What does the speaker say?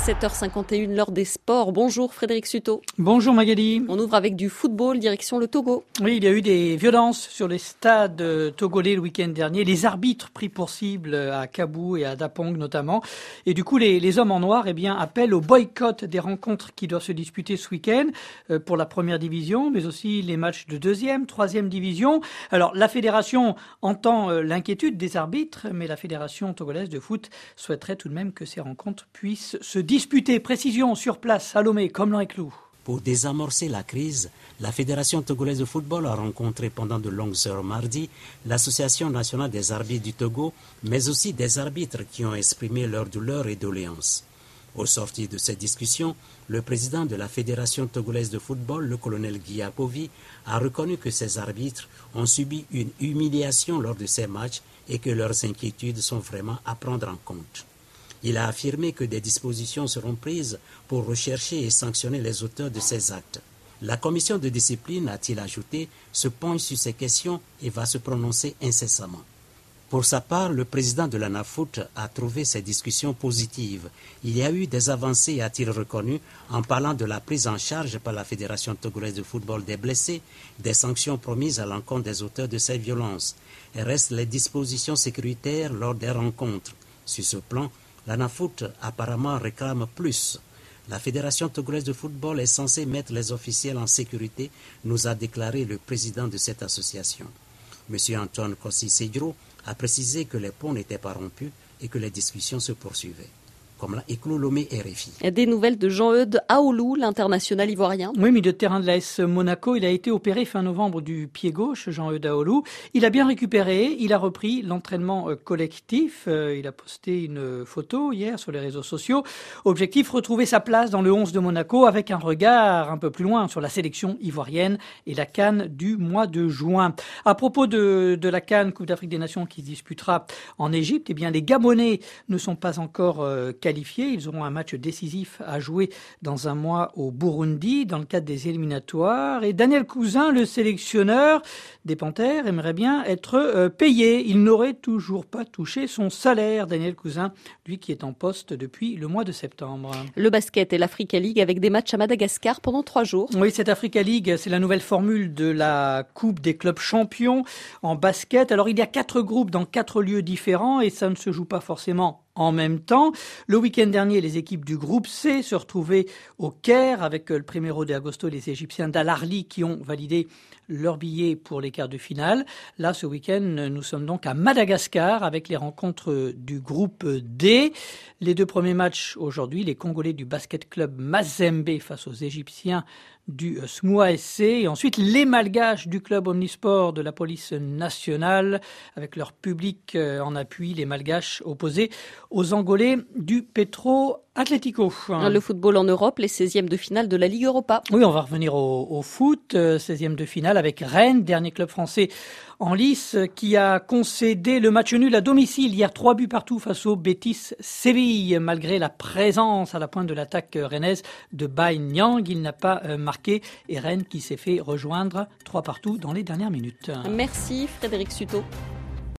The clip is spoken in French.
7h51, l'heure des sports. Bonjour Frédéric Suto. Bonjour Magali. On ouvre avec du football, direction le Togo. Oui, il y a eu des violences sur les stades togolais le week-end dernier. Les arbitres pris pour cible à Kabou et à Dapong notamment. Et du coup, les hommes en noir appellent au boycott des rencontres qui doivent se disputer ce week-end pour la première division, mais aussi les matchs de deuxième, troisième division. Alors, la fédération entend l'inquiétude des arbitres, mais la fédération togolaise de foot souhaiterait tout de même que ces rencontres puissent se disputer. Précision sur place à Lomé, comme l'an Clou. Pour désamorcer la crise, la Fédération togolaise de football a rencontré pendant de longues heures mardi l'Association nationale des arbitres du Togo, mais aussi des arbitres qui ont exprimé leur douleur et doléances. Au sortir de cette discussion, le président de la Fédération togolaise de football, le colonel Guy Apovi, a reconnu que ces arbitres ont subi une humiliation lors de ces matchs et que leurs inquiétudes sont vraiment à prendre en compte. Il a affirmé que des dispositions seront prises pour rechercher et sanctionner les auteurs de ces actes. La commission de discipline, a-t-il ajouté, se penche sur ces questions et va se prononcer incessamment. Pour sa part, le président de l'ANAFOOT a trouvé ces discussions positives. Il y a eu des avancées, a-t-il reconnu, en parlant de la prise en charge par la Fédération togolaise de football des blessés, des sanctions promises à l'encontre des auteurs de ces violences. Et restent les dispositions sécuritaires lors des rencontres. Sur ce plan, l'ANAFOOT apparemment réclame plus. La Fédération togolaise de football est censée mettre les officiels en sécurité, nous a déclaré le président de cette association. M. Antoine Kossi-Sedro a précisé que les ponts n'étaient pas rompus et que les discussions se poursuivaient. Comme l'a éclos Lomé RFI. Des nouvelles de Jean-Eudes Aoulou, l'international ivoirien. Oui, milieu de terrain de l'AS Monaco. Il a été opéré fin novembre du pied gauche, Jean-Eudes Aoulou. Il a bien récupéré. Il a repris l'entraînement collectif. Il a posté une photo hier sur les réseaux sociaux. Objectif, retrouver sa place dans le 11 de Monaco avec un regard un peu plus loin sur la sélection ivoirienne et la CAN du mois de juin. À propos de la CAN, Coupe d'Afrique des Nations qui se disputera en Égypte, les Gabonais ne sont pas encore qualifiés. Ils auront un match décisif à jouer dans un mois au Burundi dans le cadre des éliminatoires. Et Daniel Cousin, le sélectionneur des Panthères, aimerait bien être payé. Il n'aurait toujours pas touché son salaire. Daniel Cousin, lui qui est en poste depuis le mois de septembre. Le basket et l'Africa League avec des matchs à Madagascar pendant 3 jours. Oui, cette Africa League, c'est la nouvelle formule de la Coupe des clubs champions en basket. Alors, il y a 4 groupes dans 4 lieux différents et ça ne se joue pas forcément en même temps. Le week-end dernier, les équipes du groupe C se retrouvaient au Caire avec le Primero de Agosto, les Égyptiens d'Al Ahly qui ont validé leur billet pour les quarts de finale. Là, ce week-end, nous sommes donc à Madagascar avec les rencontres du groupe D. Les 2 premiers matchs aujourd'hui, les Congolais du basket club Mazembe face aux Égyptiens du SMOA SC et ensuite les Malgaches du club omnisport de la police nationale avec leur public en appui, les Malgaches opposés aux Angolais du Petro Atlético. Le football en Europe, les 16e de finale de la Ligue Europa. Oui, on va revenir au foot, 16e de finale avec Rennes, dernier club français en lice, qui a concédé le match nul à domicile hier 3 buts partout face au Betis Séville. Malgré la présence à la pointe de l'attaque rennaise de Bai Nyang, il n'a pas marqué et Rennes qui s'est fait rejoindre 3 partout dans les dernières minutes. Merci Frédéric Suto.